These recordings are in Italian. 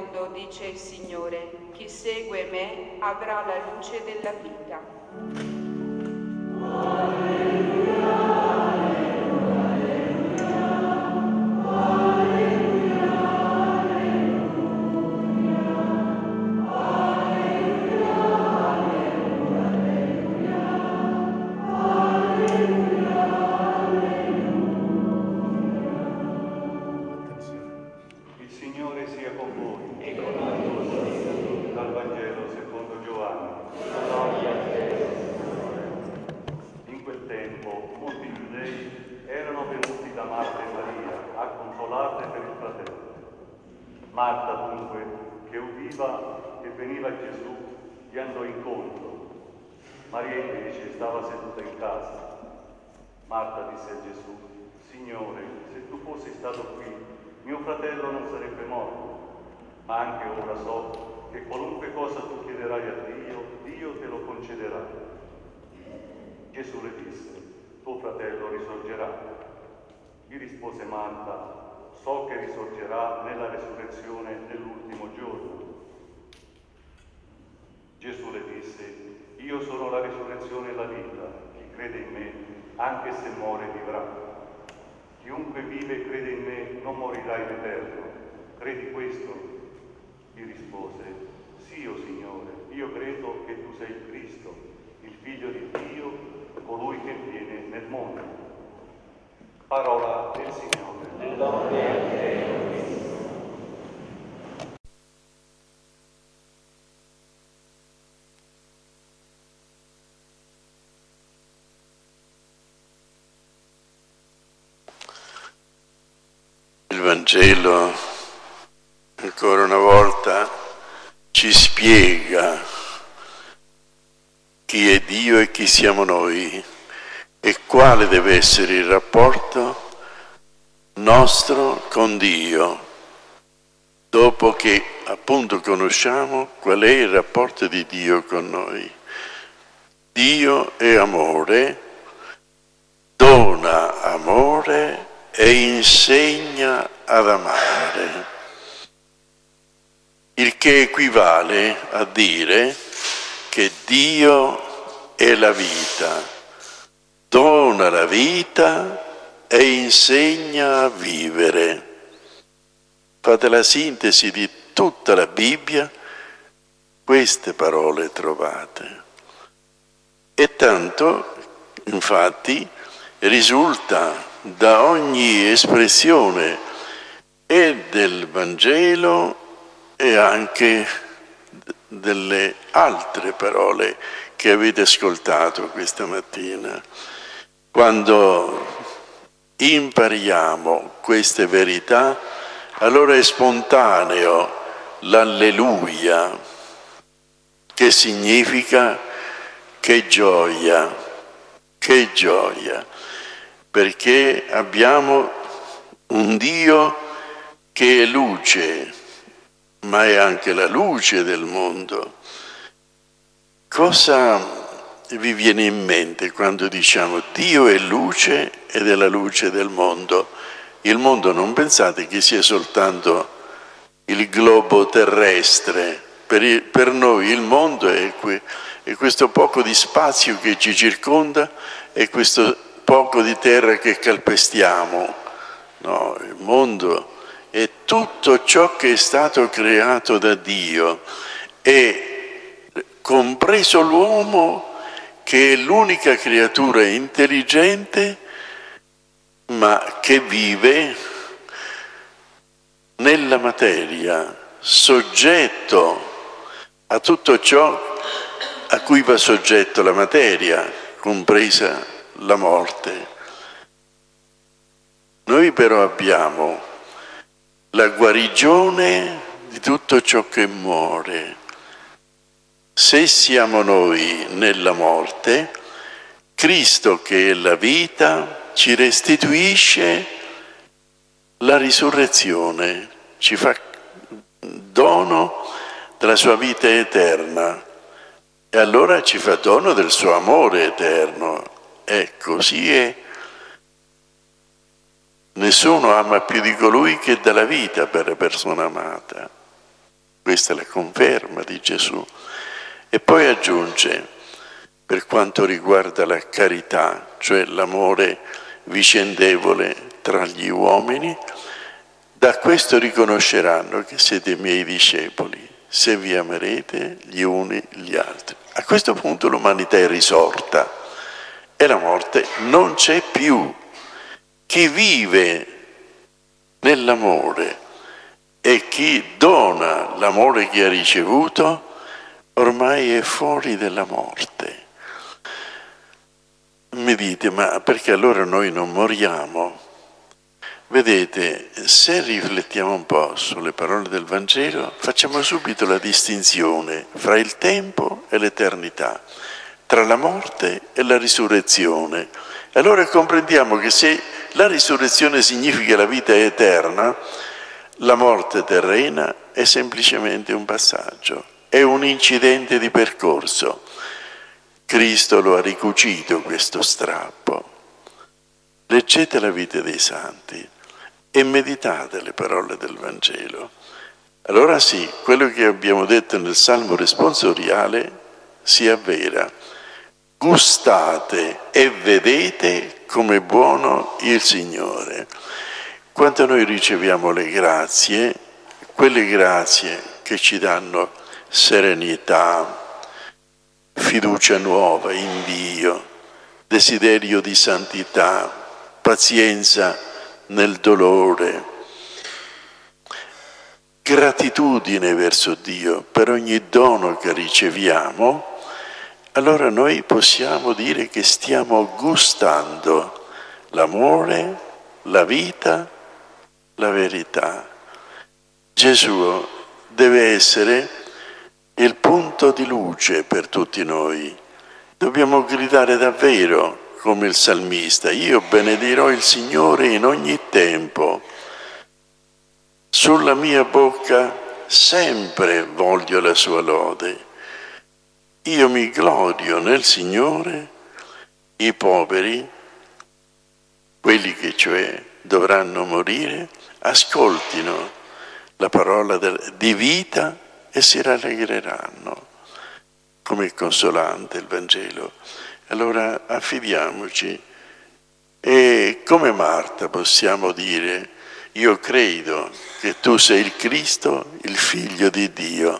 mondo, dice il Signore. Chi segue me avrà la luce della vita. Marta dunque, che udiva che veniva Gesù, gli andò incontro. Maria invece stava seduta in casa. Marta disse a Gesù: Signore, se tu fossi stato qui, mio fratello non sarebbe morto. Ma anche ora so che qualunque cosa tu chiederai a Dio, Dio te lo concederà. Gesù le disse: tuo fratello risorgerà. Gli rispose Marta: so che risorgerà nella resurrezione nell'ultimo giorno. Gesù le disse: io sono la risurrezione e la vita. Chi crede in me, anche se muore, vivrà. Chiunque vive e crede in me non morirà in eterno. Credi questo? Gli rispose: sì, o Signore, io credo che tu sei il Cristo, il Figlio di Dio, colui che viene nel mondo. Parola del Signore. Lode a te. Il Vangelo, ancora una volta, ci spiega chi è Dio e chi siamo noi e quale deve essere il rapporto nostro con Dio, dopo che appunto conosciamo qual è il rapporto di Dio con noi. Dio è amore, dona amore e insegna ad amare, il che equivale a dire che Dio è la vita, dona la vita e insegna a vivere. Fate la sintesi di tutta la Bibbia, queste parole trovate. E tanto, infatti, risulta da ogni espressione e del Vangelo e anche delle altre parole che avete ascoltato questa mattina. Quando impariamo queste verità, allora è spontaneo l'alleluia, che significa che gioia, perché abbiamo un Dio che è luce, ma è anche la luce del mondo. Cosa vi viene in mente quando diciamo Dio è luce ed è la luce del mondo? Il mondo non pensate che sia soltanto il globo terrestre. Per noi il mondo è questo poco di spazio che ci circonda e questo poco di terra che calpestiamo. No, il mondo è tutto ciò che è stato creato da Dio, e compreso l'uomo, che è l'unica creatura intelligente ma che vive nella materia, soggetto a tutto ciò a cui va soggetto la materia, compresa la morte. Noi però abbiamo la guarigione di tutto ciò che muore. Se siamo noi nella morte, Cristo, che è la vita, ci restituisce la risurrezione, ci fa dono della sua vita eterna e allora ci fa dono del suo amore eterno. E così è. Nessuno ama più di colui che dà la vita per la persona amata. Questa è la conferma di Gesù. E poi aggiunge, per quanto riguarda la carità, cioè l'amore vicendevole tra gli uomini, da questo riconosceranno che siete miei discepoli, se vi amerete gli uni gli altri. A questo punto l'umanità è risorta e la morte non c'è più. Chi vive nell'amore e chi dona l'amore che ha ricevuto ormai è fuori dalla morte. Mi dite, ma perché allora noi non moriamo? Vedete, se riflettiamo un po' sulle parole del Vangelo, facciamo subito la distinzione fra il tempo e l'eternità, tra la morte e la risurrezione. Allora comprendiamo che se la risurrezione significa la vita eterna, la morte terrena è semplicemente un passaggio, è un incidente di percorso. Cristo lo ha ricucito questo strappo. Leggete la vita dei santi e meditate le parole del Vangelo. Allora sì, quello che abbiamo detto nel Salmo responsoriale si avvera. Gustate e vedete come è buono il Signore. Quando noi riceviamo le grazie, quelle grazie che ci danno serenità, fiducia nuova in Dio, desiderio di santità, pazienza nel dolore, gratitudine verso Dio per ogni dono che riceviamo, allora noi possiamo dire che stiamo gustando l'amore, la vita, la verità. Gesù deve essere il punto di luce per tutti noi. Dobbiamo gridare davvero come il salmista: io benedirò il Signore in ogni tempo. Sulla mia bocca sempre voglio la sua lode. Io mi glorio nel Signore. I poveri, quelli che cioè dovranno morire, ascoltino la parola di vita e si rallegreranno. Come consolante il Vangelo. Allora affidiamoci e come Marta possiamo dire: io credo che tu sei il Cristo, il Figlio di Dio.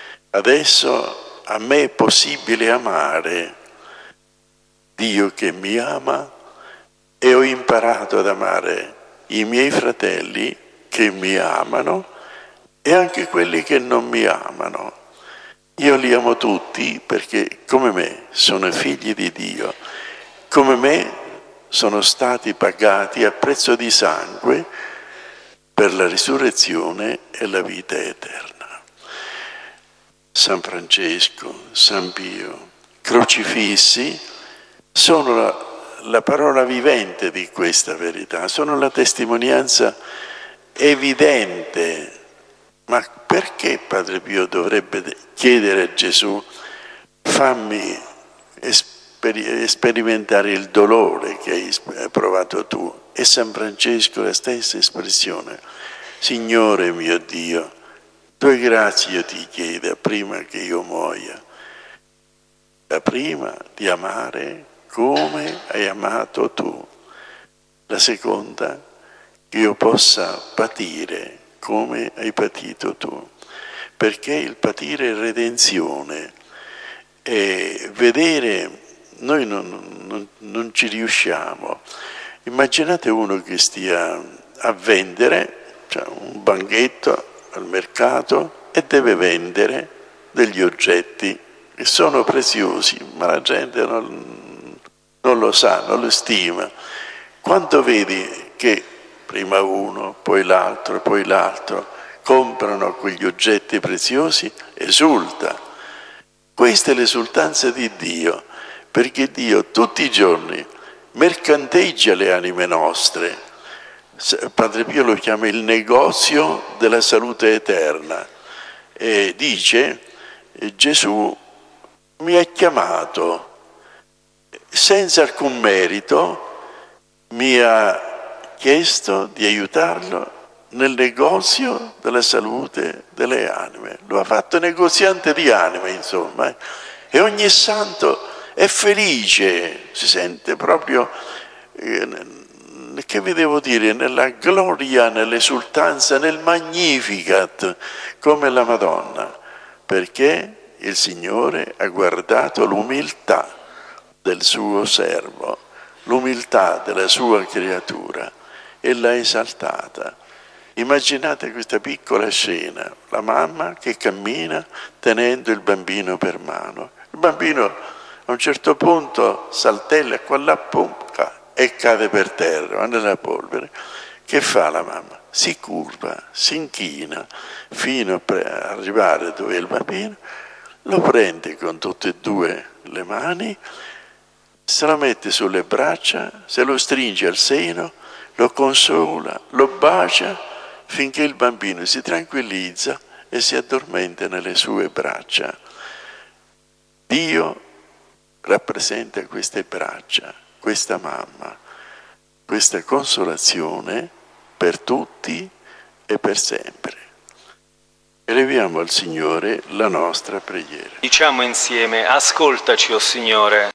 Adesso a me è possibile amare Dio che mi ama e ho imparato ad amare i miei fratelli che mi amano e anche quelli che non mi amano. Io li amo tutti perché come me sono figli di Dio, come me sono stati pagati a prezzo di sangue per la risurrezione e la vita eterna. San Francesco, San Pio, crocifissi, sono la parola vivente di questa verità, sono la testimonianza evidente. Ma perché Padre Pio dovrebbe chiedere a Gesù: fammi sperimentare il dolore che hai provato tu? E San Francesco la stessa espressione: Signore mio Dio, due grazie io ti chiedo prima che io muoia. La prima, di amare come hai amato tu. La seconda, che io possa patire come hai patito tu, perché il patire è redenzione e vedere, noi non ci riusciamo. Immaginate uno che stia a vendere, cioè un banchetto al mercato, e deve vendere degli oggetti che sono preziosi, ma la gente non lo sa, non lo stima. Quando vedi che prima uno, poi l'altro, comprano quegli oggetti preziosi, esulta. Questa è l'esultanza di Dio, perché Dio tutti i giorni mercanteggia le anime nostre. Padre Pio lo chiama il negozio della salute eterna e dice: Gesù mi ha chiamato senza alcun merito, mi ha chiesto di aiutarlo nel negozio della salute delle anime. Lo ha fatto negoziante di anime, insomma. E ogni santo è felice, si sente proprio, che vi devo dire, nella gloria, nell'esultanza, nel Magnificat, come la Madonna, perché il Signore ha guardato l'umiltà del suo servo, l'umiltà della sua creatura e l'ha esaltata. Immaginate questa piccola scena, la mamma che cammina tenendo il bambino per mano. Il bambino a un certo punto saltella qua la punca e cade per terra, va nella polvere. Che fa la mamma? Si curva, si inchina fino a arrivare dove è il bambino, lo prende con tutte e due le mani, se lo mette sulle braccia, se lo stringe al seno, lo consola, lo bacia, finché il bambino si tranquillizza e si addormenta nelle sue braccia. Dio rappresenta queste braccia, questa mamma, questa consolazione per tutti e per sempre. Eleviamo al Signore la nostra preghiera. Diciamo insieme: ascoltaci, o Signore.